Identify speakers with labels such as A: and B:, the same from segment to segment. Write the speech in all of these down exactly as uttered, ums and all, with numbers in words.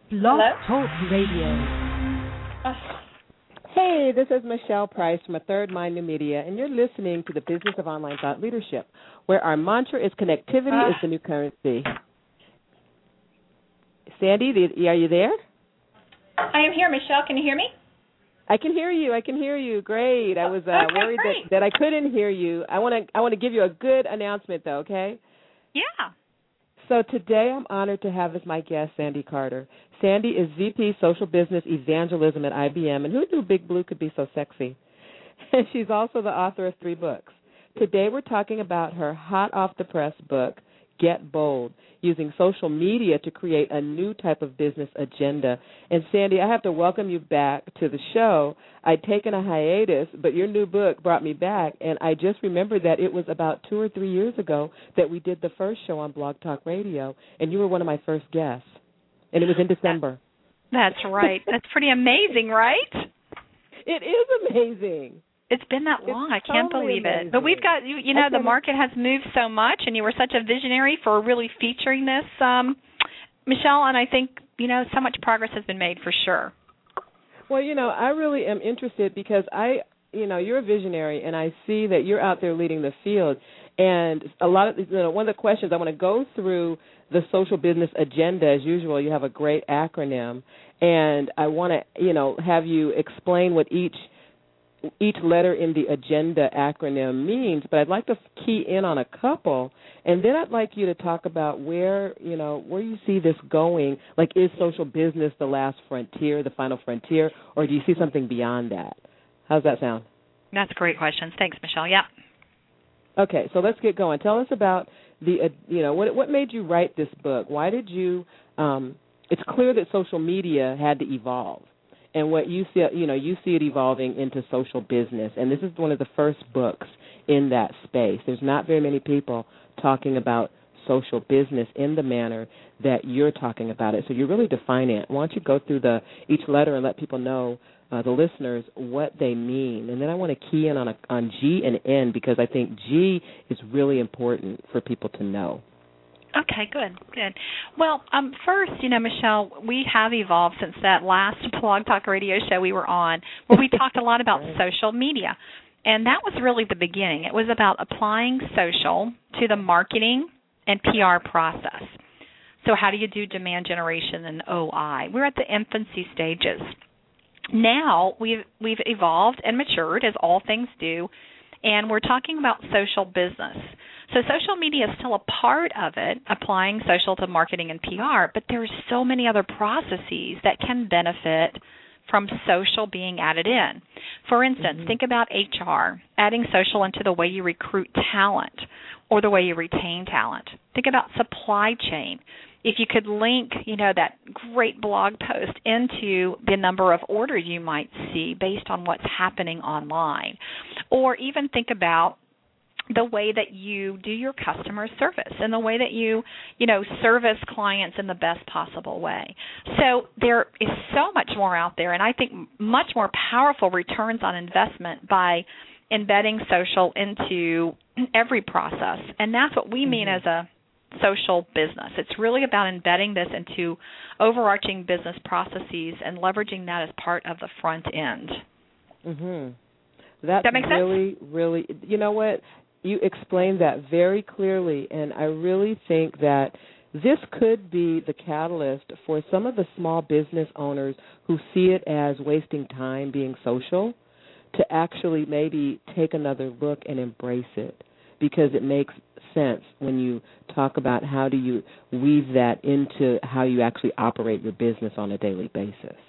A: Blog Talk Radio.
B: Uh,
C: Hey, this is Michelle Price from A Third Mind New Media, and you're listening to the Business of Online Thought Leadership, where our mantra is connectivity
B: uh,
C: is the new currency. Sandy, the, are you there?
B: I am here, Michelle. Can you hear me?
C: I can hear you. I can hear you. Great. I was uh,
B: okay,
C: worried that, that I couldn't hear you. I want to I want to give you a good announcement, though. Okay.
B: Yeah.
C: So today I'm honored to have as my guest Sandy Carter. Sandy is V P Social Business Evangelism at I B M, and who knew Big Blue could be so sexy? And she's also the author of three books. Today we're talking about her hot-off-the-press book, Get Bold, using social media to create a new type of business agenda. And Sandy, I have to welcome you back to the show. I'd taken a hiatus, but your new book brought me back, and I just remembered that it was about two or three years ago that we did the first show on Blog Talk Radio, and you were one of my first guests, and it was in December.
D: That's right. That's pretty amazing, right?
C: It is amazing.
D: It's been that long.
C: It's
D: I can't
C: totally
D: believe
C: amazing.
D: it. But we've got, you, you know, the market has moved so much, and you were such a visionary for really featuring this, um, Michelle, and I think, you know, so much progress has been made for sure.
C: Well, you know, I really am interested because I, you know, you're a visionary, and I see that you're out there leading the field. And a lot of, you know, one of the questions I want to go through the social business agenda. As usual, you have a great acronym, and I want to, you know, have you explain what each each letter in the agenda acronym means, but I'd like to key in on a couple, and then I'd like you to talk about where, you know, where you see this going. Like, is social business the last frontier, the final frontier, or do you see something beyond that? How's that sound?
D: That's great questions. Thanks, Michelle. Yeah.
C: Okay, so let's get going. Tell us about the, uh, you know, what what made you write this book? Why did you, um, it's clear that social media had to evolve. And what you see, you know, you see it evolving into social business, and this is one of the first books in that space. There's not very many people talking about social business in the manner that you're talking about it. So you're really defining it. Why don't you go through the each letter and let people know, uh, the listeners, what they mean, and then I want to key in on a, on G and N because I think G is really important for people to know.
D: Okay, good, good. Well, um, first, you know, Michelle, we have evolved since that last Blog Talk Radio show we were on, where we talked a lot about social media. And that was really the beginning. It was about applying social to the marketing and P R process. So how do you do demand generation and O I? We're at the infancy stages. Now we've we've evolved and matured, as all things do, and we're talking about social business. So social media is still a part of it, applying social to marketing and P R, but there's so many other processes that can benefit from social being added in. For instance, mm-hmm. think about H R, adding social into the way you recruit talent or the way you retain talent. Think about supply chain. If you could link, you know, that great blog post into the number of orders you might see based on what's happening online. Or even think about the way that you do your customer service and the way that you, you know, service clients in the best possible way. So there is so much more out there, and I think much more powerful returns on investment by embedding social into every process. And that's what we mean mm-hmm. as a social business. It's really about embedding this into overarching business processes and leveraging that as part of the front end.
C: Mm-hmm. That's
D: that make
C: really,
D: sense?
C: really, you know what? You explained that very clearly, and I really think that this could be the catalyst for some of the small business owners who see it as wasting time being social to actually maybe take another look and embrace it, because it makes sense when you talk about how do you weave that into how you actually operate your business on a daily basis.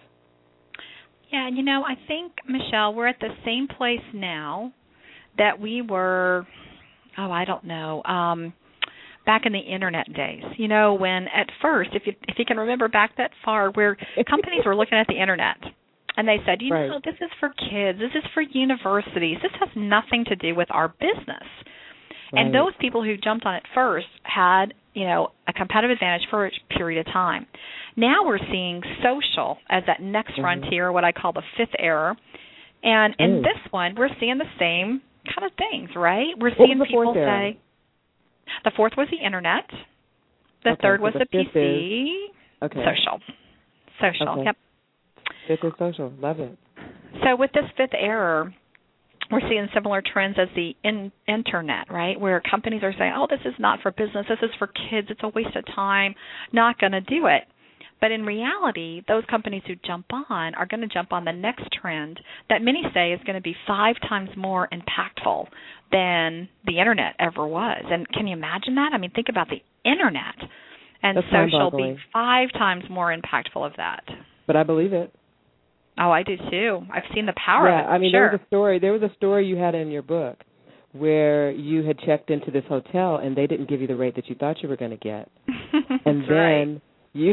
D: Yeah, you know, I think, Michelle, we're at the same place now that we were, oh, I don't know, um, back in the Internet days. You know, when at first, if you if you can remember back that far, where companies were looking at the Internet, and they said, you
C: right.
D: know, this is for kids, this is for universities, this has nothing to do with our business. Right. And those people who jumped on it first had, you know, a competitive advantage for a period of time. Now we're seeing social as that next mm-hmm. frontier, what I call the fifth era. And in
C: mm. this
D: one, we're seeing the same kind of things, right? We're seeing people
C: era?
D: say, the fourth was the Internet. The
C: okay,
D: third
C: so
D: was
C: the,
D: the P C,
C: is, okay.
D: social. Social.
C: Okay.
D: Yep.
C: Fifth is social. Love it.
D: So with this fifth error, we're seeing similar trends as the in, internet, right, where companies are saying, oh, this is not for business, this is for kids, it's a waste of time, not going to do it. But in reality, those companies who jump on are going to jump on the next trend that many say is going to be five times more impactful than the internet ever was. And can you imagine that? I mean, think about the internet and
C: That's
D: social being five times more impactful of that.
C: But I believe it.
D: Oh, I do too. I've seen the power
C: yeah,
D: of it.
C: I mean,
D: sure.
C: there was a story. There was a story you had in your book where you had checked into this hotel and they didn't give you the rate that you thought you were going to get, and then
D: right.
C: you,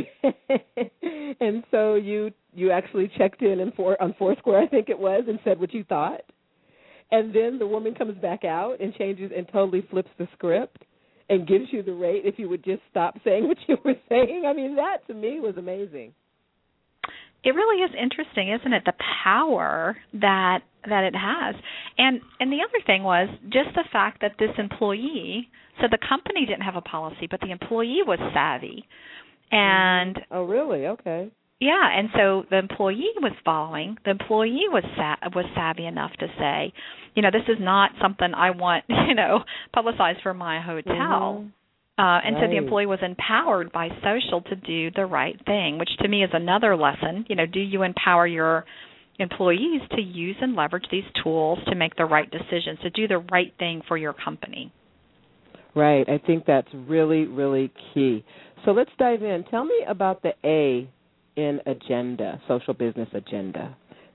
C: and so you you actually checked in and for, on Foursquare, I think it was, and said what you thought, and then the woman comes back out and changes and totally flips the script and gives you the rate if you would just stop saying what you were saying. I mean, that to me was amazing.
D: It really is interesting, isn't it, the power that that it has. And and the other thing was just the fact that this employee, so the company didn't have a policy, but the employee was savvy. And
C: oh, really? Okay.
D: Yeah, and so the employee was following. The employee was sa- was savvy enough to say, you know, this is not something I want, you know, publicized for my hotel.
C: Mm-hmm.
D: Uh, and
C: right.
D: so the employee was empowered by social to do the right thing, which to me is another lesson. You know, do you empower your employees to use and leverage these tools to make the right decisions, to do the right thing for your company?
C: Right. I think that's really, really key. So let's dive in. Tell me about the A in agenda, social business agenda.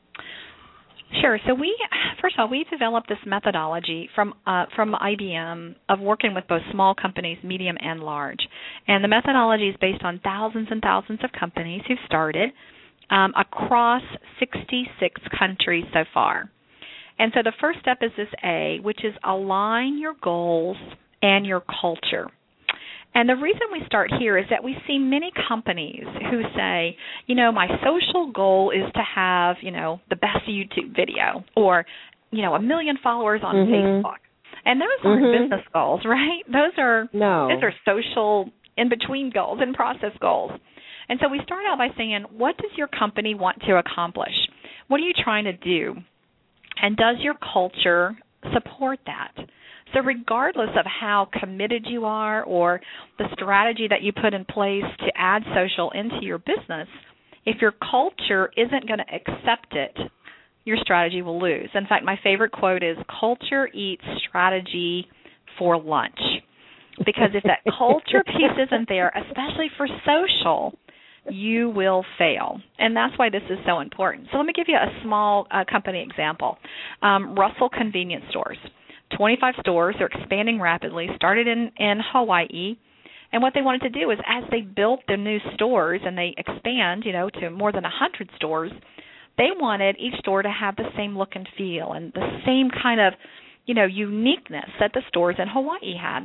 D: Sure. So we, first of all, we developed this methodology from uh, from I B M of working with both small companies, medium and large. And the methodology is based on thousands and thousands of companies who've started um, across sixty-six countries so far. And so the first step is this A, which is align your goals and your culture. And the reason we start here is that we see many companies who say, you know, my social goal is to have, you know, the best YouTube video or, you know, a million followers on
C: mm-hmm.
D: Facebook. And those aren't
C: mm-hmm.
D: business goals, right? Those are
C: no.
D: those are social in-between goals and process goals. And so we start out by saying, what does your company want to accomplish? What are you trying to do? And does your culture support that? So regardless of how committed you are or the strategy that you put in place to add social into your business, if your culture isn't going to accept it, your strategy will lose. In fact, my favorite quote is, culture eats strategy for lunch. Because if that culture piece isn't there, especially for social, you will fail. And that's why this is so important. So let me give you a small uh, company example. Um, Russell Convenience Stores. twenty-five stores. They're expanding rapidly, started in, in Hawaii. And what they wanted to do is as they built their new stores and they expand, you know, to more than one hundred stores, they wanted each store to have the same look and feel and the same kind of, you know, uniqueness that the stores in Hawaii had.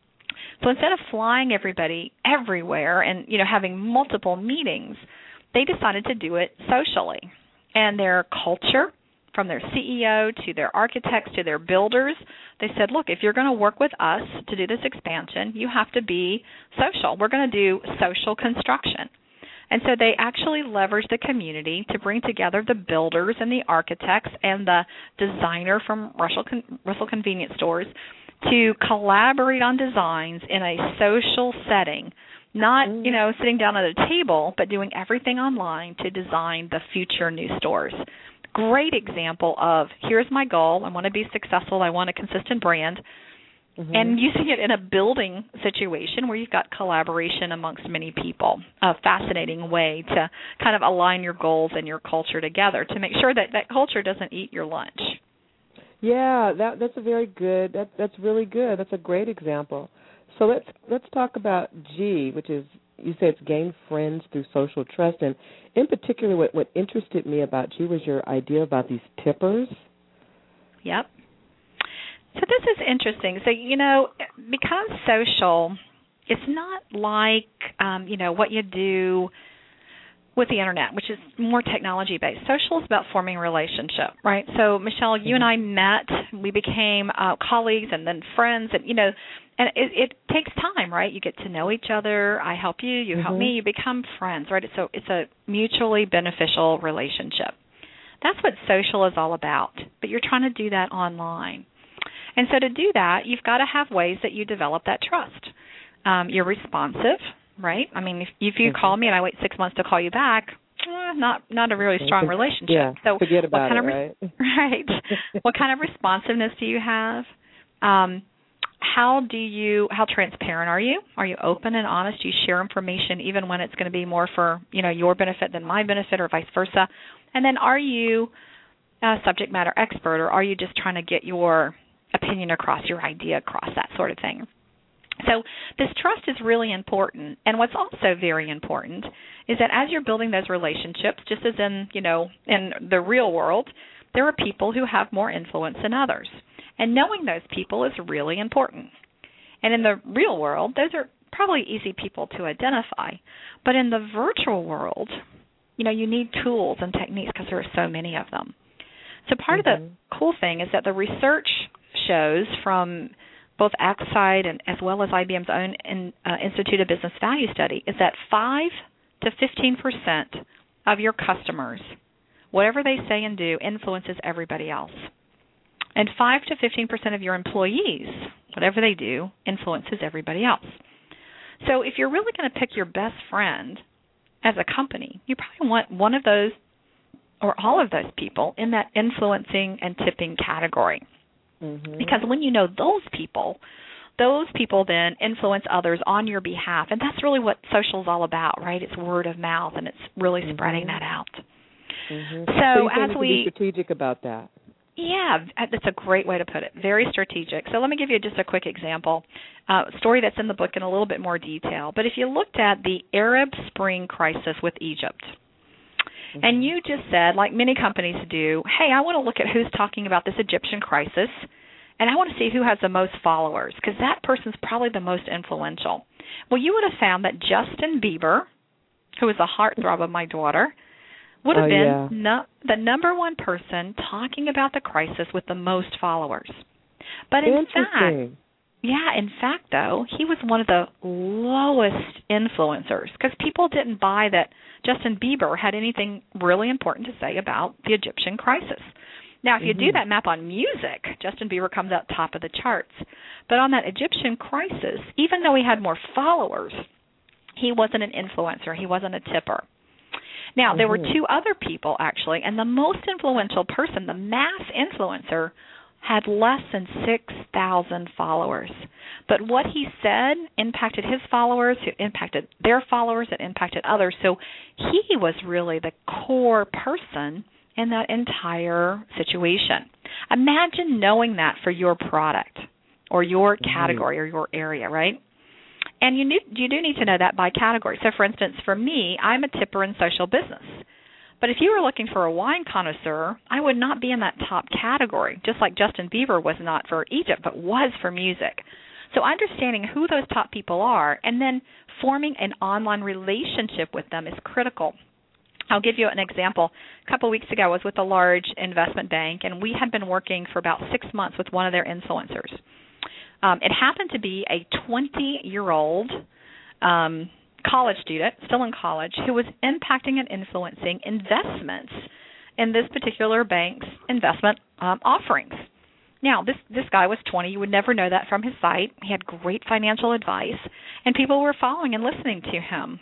D: So instead of flying everybody everywhere and, you know, having multiple meetings, they decided to do it socially. And their culture, from their C E O to their architects to their builders, they said, look, if you're going to work with us to do this expansion, you have to be social. We're going to do social construction. And so they actually leveraged the community to bring together the builders and the architects and the designer from Russell, Russell Convenience Stores to collaborate on designs in a social setting, not, you know, sitting down at a table, but doing everything online to design the future new stores. Great example of, here's my goal, I want to be successful, I want a consistent brand, mm-hmm. and using it in a building situation where you've got collaboration amongst many people, a fascinating way to kind of align your goals and your culture together to make sure that that culture doesn't eat your lunch.
C: Yeah, that that's a very good, that, that's really good, that's a great example. So let's let's talk about G, which is, you say it's gain friends through social trust, and in particular what, what interested me about G was your idea about these tippers.
D: Yep. So this is interesting. So, you know, because social, it's not like, um, you know, what you do with the internet, which is more technology-based. Social is about forming a relationship, right? So, Michelle, you and I met. We became uh, colleagues and then friends, and, you know, and it, it takes time, right? You get to know each other. I help you. You mm-hmm. help me. You become friends, right? So it's a mutually beneficial relationship. That's what social is all about, but you're trying to do that online. And so to do that, you've got to have ways that you develop that trust. Um, you're responsive, right? I mean, if, if you mm-hmm. call me and I wait six months to call you back, eh, not not a really strong relationship.
C: Yeah,
D: so
C: forget about
D: what kind
C: it,
D: of,
C: right?
D: Right. What kind of responsiveness do you have? Um, how do you? How transparent are you? Are you open and honest? Do you share information even when it's going to be more for, you know, your benefit than my benefit, or vice versa? And then, are you a subject matter expert, or are you just trying to get your opinion across, your idea across, that sort of thing? So this trust is really important. And what's also very important is that as you're building those relationships, just as in, you know, in the real world, there are people who have more influence than others. And knowing those people is really important. And in the real world, those are probably easy people to identify. But in the virtual world, you know, you need tools and techniques because there are so many of them. So part mm-hmm. of the cool thing is that the research shows from both Axide and as well as I B M's own in, uh, Institute of Business Value study is that five to fifteen percent of your customers, whatever they say and do, influences everybody else. And five to fifteen percent of your employees, whatever they do, influences everybody else. So if you're really going to pick your best friend as a company, you probably want one of those or all of those people in that influencing and tipping category. Mm-hmm. Because when you know those people, those people then influence others on your behalf. And that's really what social is all about, right? It's word of mouth, and it's really mm-hmm. spreading that out.
C: Mm-hmm.
D: So,
C: so you
D: as
C: think
D: we
C: be strategic about that.
D: Yeah, that's a great way to put it. Very strategic. So let me give you just a quick example, uh, a story that's in the book in a little bit more detail. But if you looked at the Arab Spring crisis with Egypt, mm-hmm. and you just said, like many companies do, hey, I want to look at who's talking about this Egyptian crisis, and I want to see who has the most followers, because that person's probably the most influential. Well, you would have found that Justin Bieber, who is a heartthrob of my daughter, would have
C: oh,
D: been
C: yeah.
D: no, the number one person talking about the crisis with the most followers. But in fact, yeah, in fact, though, he was one of the lowest influencers because people didn't buy that Justin Bieber had anything really important to say about the Egyptian crisis. Now, if you mm-hmm. do that map on music, Justin Bieber comes out top of the charts. But on that Egyptian crisis, even though he had more followers, he wasn't an influencer. He wasn't a tipper. Now, there mm-hmm. were two other people, actually, and the most influential person, the mass influencer, had less than six thousand followers. But what he said impacted his followers, it impacted their followers, it impacted others. So he was really the core person in that entire situation. Imagine knowing that for your product or your category mm-hmm. or your area, right? And you need, you do need to know that by category. So, for instance, for me, I'm a tipper in social business. But if you were looking for a wine connoisseur, I would not be in that top category, just like Justin Bieber was not for Egypt, but was for music. So understanding who those top people are and then forming an online relationship with them is critical. I'll give you an example. A couple of weeks ago, I was with a large investment bank, and we had been working for about six months with one of their influencers. Um, it happened to be a twenty-year-old um, college student, still in college, who was impacting and influencing investments in this particular bank's investment um, offerings. Now, this, this guy was twenty. You would never know that from his site. He had great financial advice, and people were following and listening to him.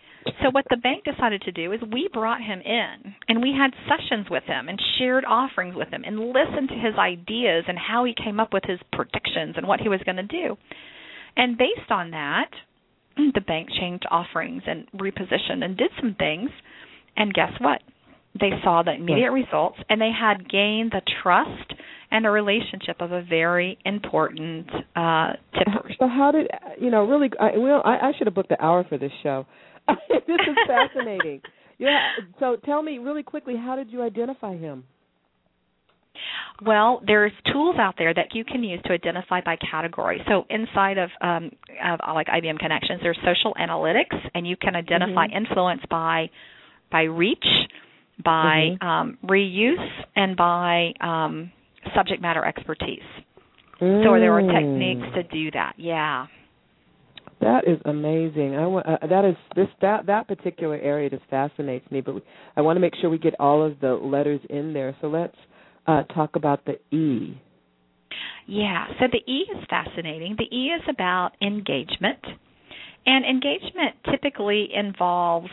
D: So what the bank decided to do is we brought him in, and we had sessions with him and shared offerings with him and listened to his ideas and how he came up with his predictions and what he was going to do. And based on that, the bank changed offerings and repositioned and did some things. And guess what? They saw the immediate results, and they had gained the trust and a relationship of a very important uh, tipper.
C: So how did, you know, really, I, well, I, I should have booked an hour for this show. This is fascinating. Yeah. So tell me really quickly, how did you identify him?
D: Well, there's tools out there that you can use to identify by category. So inside of, um, of like I B M Connections, there's social analytics, and you can identify mm-hmm. influence by by reach, by
C: mm-hmm.
D: um, reuse, and by um, subject matter expertise.
C: Mm.
D: So there are techniques to do that. Yeah.
C: That is amazing. I want uh, that is this that that particular area just fascinates me. But we, I want to make sure we get all of the letters in there. So let's uh, talk about the E.
D: Yeah. So the E is fascinating. The E is about engagement, and engagement typically involves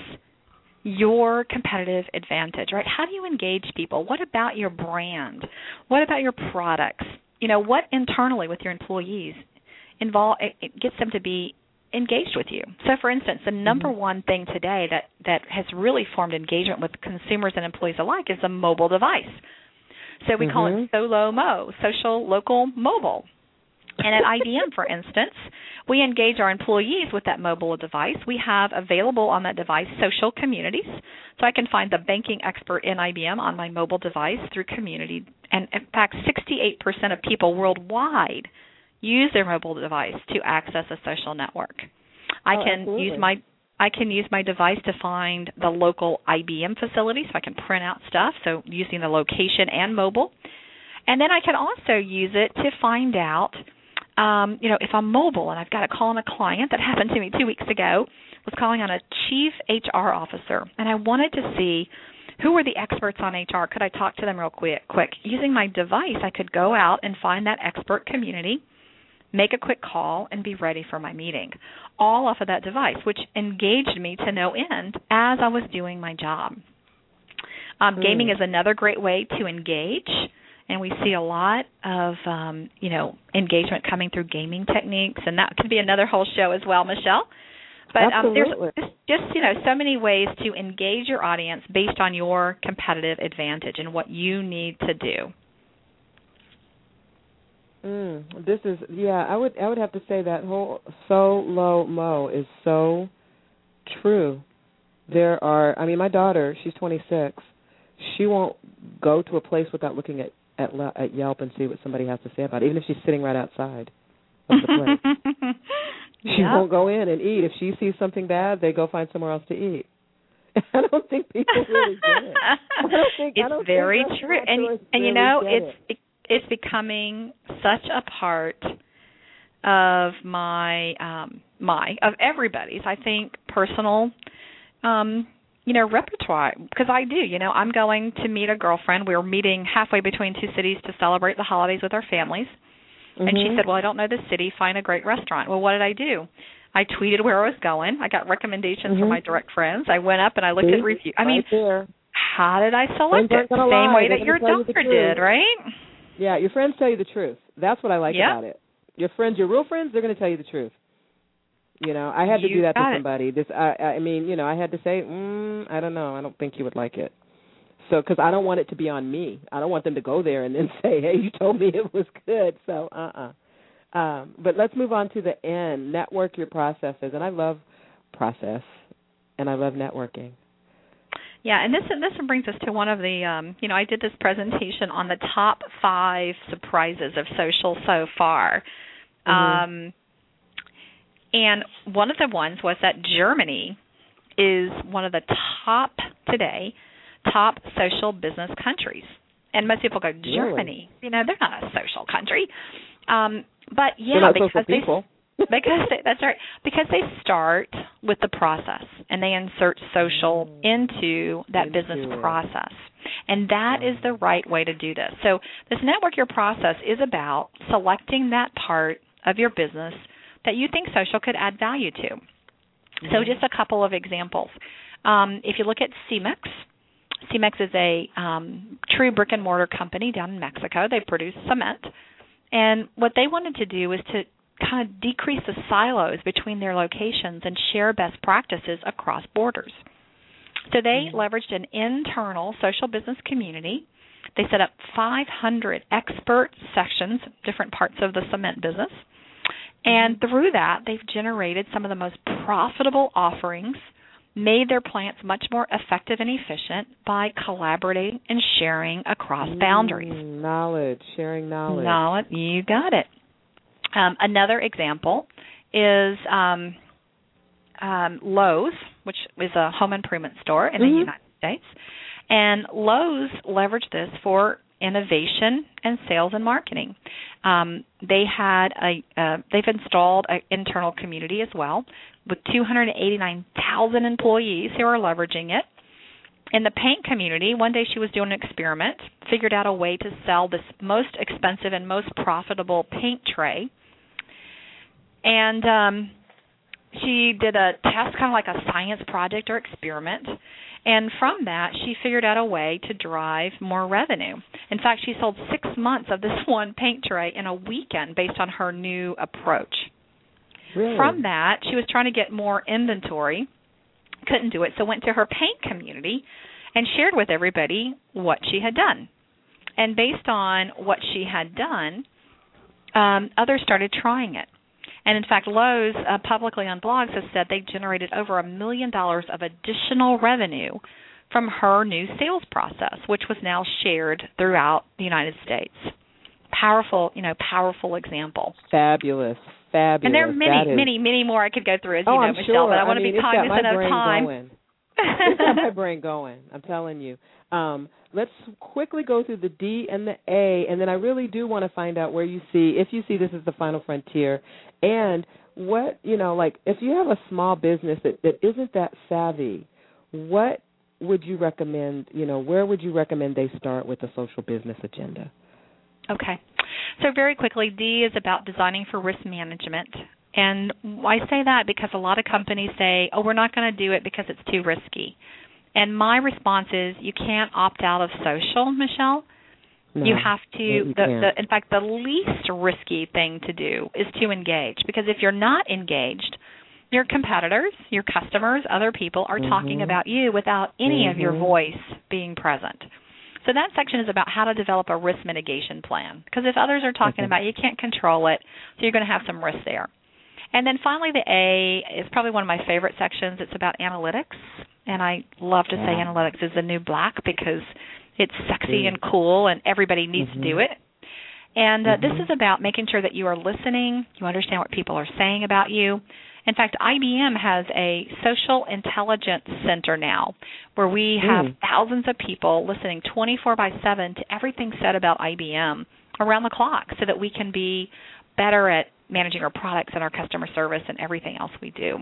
D: your competitive advantage, right? How do you engage people? What about your brand? What about your products? You know, what internally with your employees involve it, it gets them to be engaged with you. So, for instance, the number
C: mm-hmm.
D: one thing today that, that has really formed engagement with consumers and employees alike is a mobile device. So we mm-hmm. call it SOLO-MO, social, local, mobile. And at I B M, for instance, we engage our employees with that mobile device. We have available on that device social communities. So I can find the banking expert in I B M on my mobile device through community. And in fact, sixty-eight percent of people worldwide use their mobile device to access a social network. I
C: oh,
D: can
C: absolutely.
D: use my I can use my device to find the local I B M facility, so I can print out stuff, so using the location and mobile. And then I can also use it to find out, um, you know, if I'm mobile and I've got to call on a client. That happened to me two weeks ago. I was calling on a chief H R officer, and I wanted to see who were the experts on H R. Could I talk to them real quick? Quick. Using my device, I could go out and find that expert community, make a quick call, and be ready for my meeting, all off of that device, which engaged me to no end as I was doing my job. Um, mm. Gaming is another great way to engage, and we see a lot of, um, you know, engagement coming through gaming techniques, and that could be another whole show as well, Michelle. But um, there's just, just, you know, so many ways to engage your audience based on your competitive advantage and what you need to do.
C: Mm, this is yeah. I would I would have to say that whole SOLO-MO is so true. There are. I mean, my daughter, she's twenty-six. She won't go to a place without looking at at, at Yelp and see what somebody has to say about it, even if she's sitting right outside of the place. She yep. won't go in and eat. If she sees something bad, they go find somewhere else to eat. I don't think people really get it. I don't think,
D: it's
C: I don't
D: very
C: think
D: true, and and
C: really
D: you know
C: it's.
D: It. It's becoming such a part of my, um, my of everybody's, I think, personal, um, you know, repertoire. Because I do, you know, I'm going to meet a girlfriend. We're meeting halfway between two cities to celebrate the holidays with our families. Mm-hmm. And she said, well, I don't know the city. Find a great restaurant. Well, what did I do? I tweeted where I was going. I got recommendations mm-hmm. from my direct friends. I went up and I looked See? at reviews. I mean,
C: right there.
D: How did I select it? The same lie. way that your daughter did, right?
C: Yeah, your friends tell you the truth. That's what I like
D: yep.
C: about it. Your friends, your real friends, they're going to tell you the truth. You know, I had to
D: you
C: do that to
D: it.
C: somebody. This, I, I mean, you know, I had to say, mm, I don't know, I don't think you would like it. So, because I don't want it to be on me. I don't want them to go there and then say, hey, you told me it was good. So, uh-uh. Um, but let's move on to the N, network your processes. And I love process, and I love networking.
D: Yeah, and this this brings us to one of the, um, you know, I did this presentation on the top five surprises of social so far. Mm-hmm. Um, and one of the ones was that Germany is one of the top, today, top social business countries. And most people go, Germany? Really? You know, they're not a social country. Um, but, yeah,
C: they're not
D: because
C: social
D: they...
C: people.
D: because they, that's right. Because they start with the process and they insert social into that into business it. process, and that wow. is the right way to do this. So this network your process is about selecting that part of your business that you think social could add value to. Mm-hmm. So just a couple of examples. Um, if you look at Cemex, Cemex is a um, true brick and mortar company down in Mexico. They produce cement, and what they wanted to do was to kind of decrease the silos between their locations and share best practices across borders. So they mm-hmm. leveraged an internal social business community. They set up five hundred expert sections, different parts of the cement business. And mm-hmm. through that, they've generated some of the most profitable offerings, made their plants much more effective and efficient by collaborating and sharing across mm, boundaries.
C: Knowledge, sharing knowledge.
D: Knowledge, you got it. Um, another example is um, um, Lowe's, which is a home improvement store in mm-hmm. the United States. And Lowe's leveraged this for innovation and sales and marketing. Um, they had a uh, they've installed an internal community as well with two hundred eighty-nine thousand employees who are leveraging it. In the paint community, one day she was doing an experiment, figured out a way to sell this most expensive and most profitable paint tray. And um, she did a test, kind of like a science project or experiment. And from that, she figured out a way to drive more revenue. In fact, she sold six months of this one paint tray in a weekend based on her new approach.
C: Really?
D: From that, she was trying to get more inventory, couldn't do it, so went to her paint community and shared with everybody what she had done. And based on what she had done, um, others started trying it. And, in fact, Lowe's uh, publicly on blogs has said they generated over a million dollars of additional revenue from her new sales process, which was now shared throughout the United States. Powerful, you know, powerful example.
C: Fabulous, fabulous.
D: And there are many,
C: is...
D: many, many more I could go through, as
C: oh,
D: you know,
C: I'm
D: Michelle,
C: sure.
D: but I want
C: I
D: to
C: mean,
D: be cognizant of time.
C: Going. It's got my brain going. I'm telling you. Um, let's quickly go through the D and the A, and then I really do want to find out where you see, if you see this as the final frontier, and what, you know, like if you have a small business that, that isn't that savvy, what would you recommend, you know, where would you recommend they start with the social business agenda?
D: Okay. So very quickly, D is about designing for risk management. And I say that because a lot of companies say, oh, we're not going to do it because it's too risky. And my response is you can't opt out of social, Michelle.
C: No,
D: you have to,
C: you
D: the, the, in fact, the least risky thing to do is to engage. Because if you're not engaged, your competitors, your customers, other people are mm-hmm. talking about you without any mm-hmm. of your voice being present. So that section is about how to develop a risk mitigation plan. Because if others are talking okay. about it, you can't control it, so you're going to have some risk there. And then finally, the A is probably one of my favorite sections. It's about analytics. And I love to yeah. say analytics is the new black because it's sexy mm. and cool and everybody needs mm-hmm. to do it. And uh, mm-hmm. this is about making sure that you are listening, you understand what people are saying about you. In fact, I B M has a social intelligence center now where we have mm. thousands of people listening twenty-four by seven to everything said about I B M around the clock so that we can be better at managing our products and our customer service and everything else we do.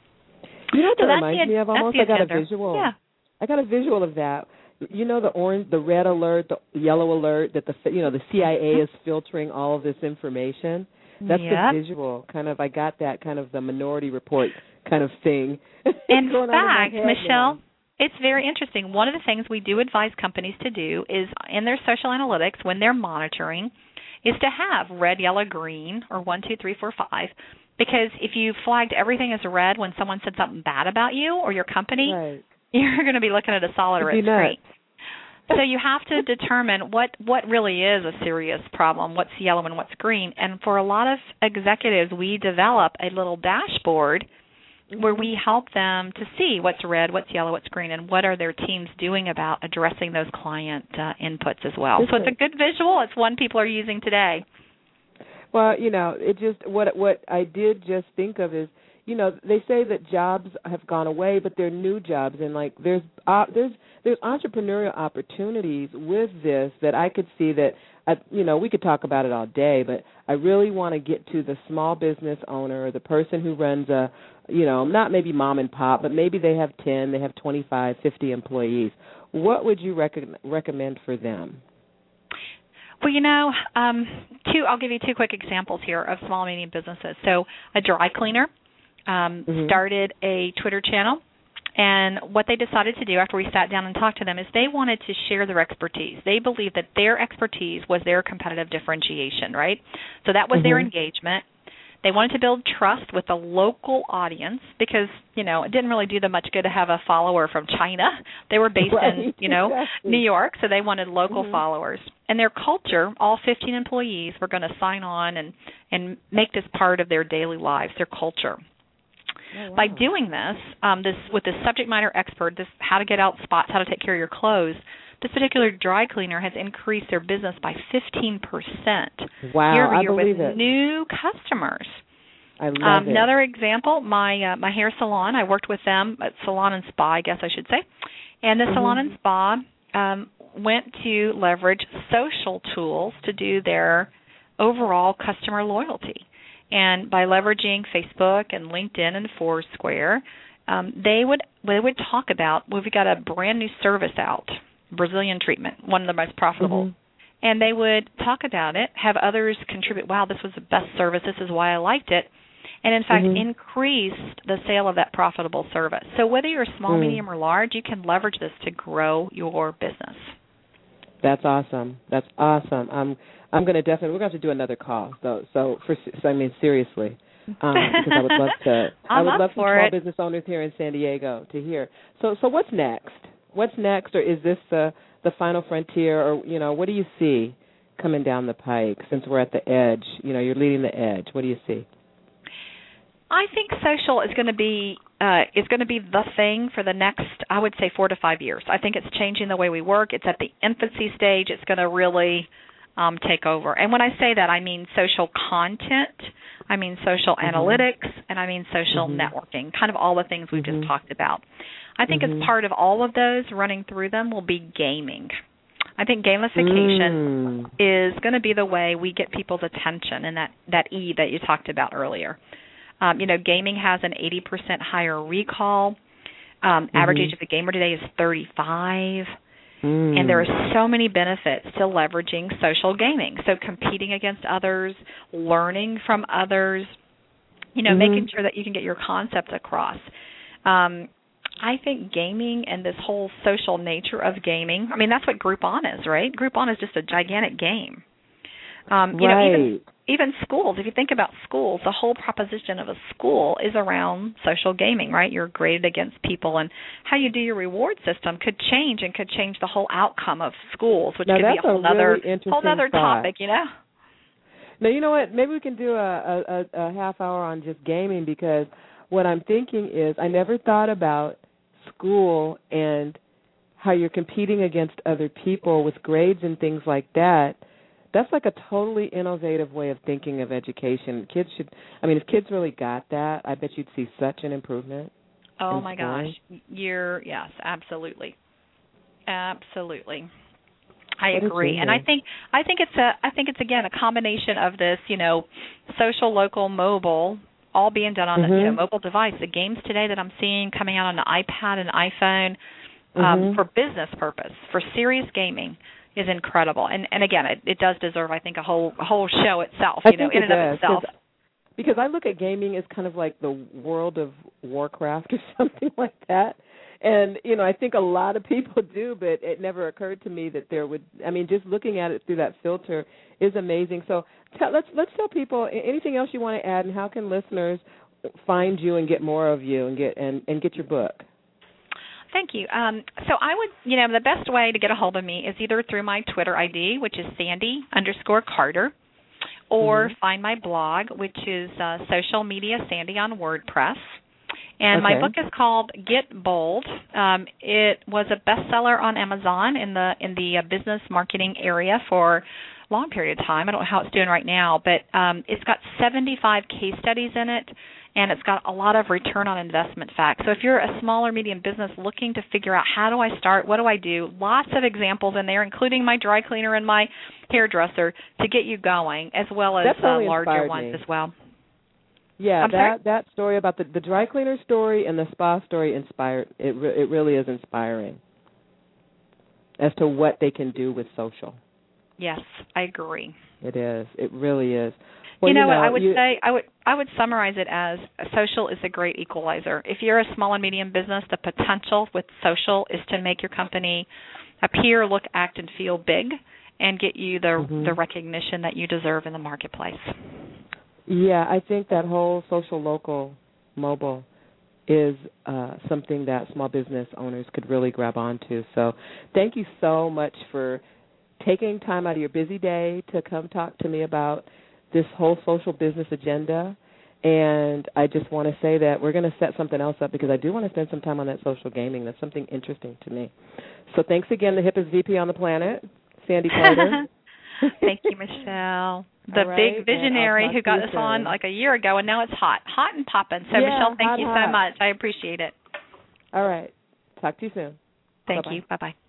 C: You know what
D: so
C: that reminds
D: the,
C: me of? Almost, I got a visual.
D: Yeah.
C: I got a visual of that. You know the orange, the red alert, the yellow alert that the you know the C I A is filtering all of this information. That's yep. the visual kind of. I got that kind of the Minority Report kind of thing.
D: In fact, in Michelle, now. It's very interesting. One of the things we do advise companies to do is in their social analytics when they're monitoring is to have red, yellow, green, or one, two, three, four, five. Because if you flagged everything as red when someone said something bad about you or your company,
C: right.
D: you're going to be looking at a solid or red screen. So you have to determine what, what really is a serious problem, what's yellow and what's green. And for a lot of executives, we develop a little dashboard where we help them to see what's red, what's yellow, what's green, and what are their teams doing about addressing those client uh, inputs as well. So it's a good visual. It's one people are using today.
C: Well, you know, it just what what I did just think of is, you know, they say that jobs have gone away, but they're new jobs, and like there's uh, there's there's entrepreneurial opportunities with this that I could see that, I, you know, we could talk about it all day, but I really want to get to the small business owner, or the person who runs a, you know, not maybe mom and pop, but maybe they have ten, they have twenty-five, fifty employees. What would you rec- recommend for them?
D: Well, you know, um, two. I'll give you two quick examples here of small and medium businesses. So a dry cleaner um, mm-hmm. started a Twitter channel, and what they decided to do after we sat down and talked to them is they wanted to share their expertise. They believed that their expertise was their competitive differentiation, right? So that was mm-hmm. their engagement. They wanted to build trust with the local audience because, you know, it didn't really do them much good to have a follower from China. They were based right. in, you know, exactly. New York, so they wanted local mm-hmm. followers. And their culture, all fifteen employees were going to sign on and, and make this part of their daily lives, their culture. Oh, wow. By doing this, um, this with this subject matter expert, this how to get out spots, how to take care of your clothes, this particular dry cleaner has increased their business by fifteen percent
C: wow,
D: year over year
C: I believe
D: with
C: it.
D: new customers.
C: I love
D: um,
C: it.
D: Another example, my uh, my hair salon, I worked with them at Salon and Spa, I guess I should say, And the
C: mm-hmm.
D: salon and spa um, went to leverage social tools to do their overall customer loyalty. And by leveraging Facebook and LinkedIn and Foursquare, um, they would they would talk about, well, we got a brand new service out, Brazilian treatment, one of the most profitable. Mm-hmm. And they would talk about it, have others contribute, wow, this was the best service, this is why I liked it, and in fact mm-hmm. increased the sale of that profitable service. So whether you're small, mm. medium, or large, you can leverage this to grow your business.
C: That's awesome. That's awesome. I'm I'm going to definitely, we're going to have to do another call. So, so for, so I mean, seriously, um, because I would love to, I would love some small business owners here in San Diego to hear. So, so what's next? What's next, or is this the the final frontier, or you know, what do you see coming down the pike? Since we're at the edge, you know, you're leading the edge. What do you see?
D: I think social is going to be uh, is going to be the thing for the next, I would say, four to five years. I think it's changing the way we work. It's at the infancy stage. It's going to really um, take over. And when I say that, I mean social content, I mean social mm-hmm. analytics, and I mean social mm-hmm. networking, kind of all the things we've mm-hmm. just talked about. I think mm-hmm. as part of all of those, running through them will be gaming. I think gamification mm. is going to be the way we get people's attention, and that, that E that you talked about earlier. Um, you know, gaming has an eighty percent higher recall. Um, mm-hmm. Average age of a gamer today is thirty-five. Mm. And there are so many benefits to leveraging social gaming. So competing against others, learning from others, you know, mm-hmm. making sure that you can get your concepts across. Um, I think gaming and this whole social nature of gaming, I mean, that's what Groupon is, right? Groupon is just a gigantic game. Um, you
C: right.
D: know, even even schools, if you think about schools, the whole proposition of a school is around social gaming, right? You're graded against people, and how you do your reward system could change and could change the whole outcome of schools, which
C: now,
D: could be a whole
C: a
D: other
C: really
D: whole other topic, you know?
C: Now, you know what? Maybe we can do a, a, a half hour on just gaming, because what I'm thinking is I never thought about school and how you're competing against other people with grades and things like that. That's like a totally innovative way of thinking of education. Kids should, I mean, if kids really got that, I bet you'd see such an improvement.
D: Oh, my gosh. You're, yes, absolutely. Absolutely. I
C: what
D: agree. And I think I think it's a I think it's again a combination of this, you know, social, local, mobile, all being done on mm-hmm. a you know, mobile device. The games today that I'm seeing coming out on the iPad and iPhone um, mm-hmm. for business purpose, for serious gaming, is incredible. And and again, it, it does deserve, I think, a whole a whole show itself, you
C: I
D: know,
C: think
D: in
C: it
D: and of itself.
C: Because I look at gaming as kind of like the world of Warcraft or something like that. And, you know, I think a lot of people do, but it never occurred to me that there would, I mean, just looking at it through that filter is amazing. So tell, let's let's tell people anything else you want to add, and how can listeners find you and get more of you and get and, and get your book?
D: Thank you. Um, so I would, you know, the best way to get a hold of me is either through my Twitter I D, which is Sandy underscore Carter, or mm-hmm. find my blog, which is uh, Social Media Sandy on WordPress. And
C: okay.
D: my book is called Get Bold. Um, it was a bestseller on Amazon in the in the uh, business marketing area for a long period of time. I don't know how it's doing right now, but um, it's got seventy-five case studies in it, and it's got a lot of return on investment facts. So if you're a small or medium business looking to figure out how do I start, what do I do, lots of examples in there, including my dry cleaner and my hairdresser to get you going, as well as uh, larger ones
C: me.
D: as well.
C: Yeah,
D: I'm
C: that
D: sorry?
C: that story about the, the dry cleaner story and the spa story inspired. It re, it really is inspiring as to what they can do with social.
D: Yes, I agree.
C: It is. It really is. Well,
D: you, know
C: you know
D: what I would
C: you,
D: say? I would I would summarize it as social is a great equalizer. If you're a small and medium business, the potential with social is to make your company appear, look, act, and feel big, and get you the mm-hmm. the recognition that you deserve in the marketplace.
C: Yeah, I think that whole social, local, mobile is uh, something that small business owners could really grab onto. So thank you so much for taking time out of your busy day to come talk to me about this whole social business agenda. And I just want to say that we're going to set something else up, because I do want to spend some time on that social gaming. That's something interesting to me. So thanks again, the hippest V P on the planet, Sandy Carter.
D: Thank you, Michelle. The
C: right,
D: big visionary who got us soon. on like a year ago, and now it's hot, hot and popping. So,
C: yeah,
D: Michelle, thank
C: hot,
D: you
C: hot.
D: so much. I appreciate it.
C: All right. Talk to you soon.
D: Thank
C: Bye-bye.
D: you. Bye-bye.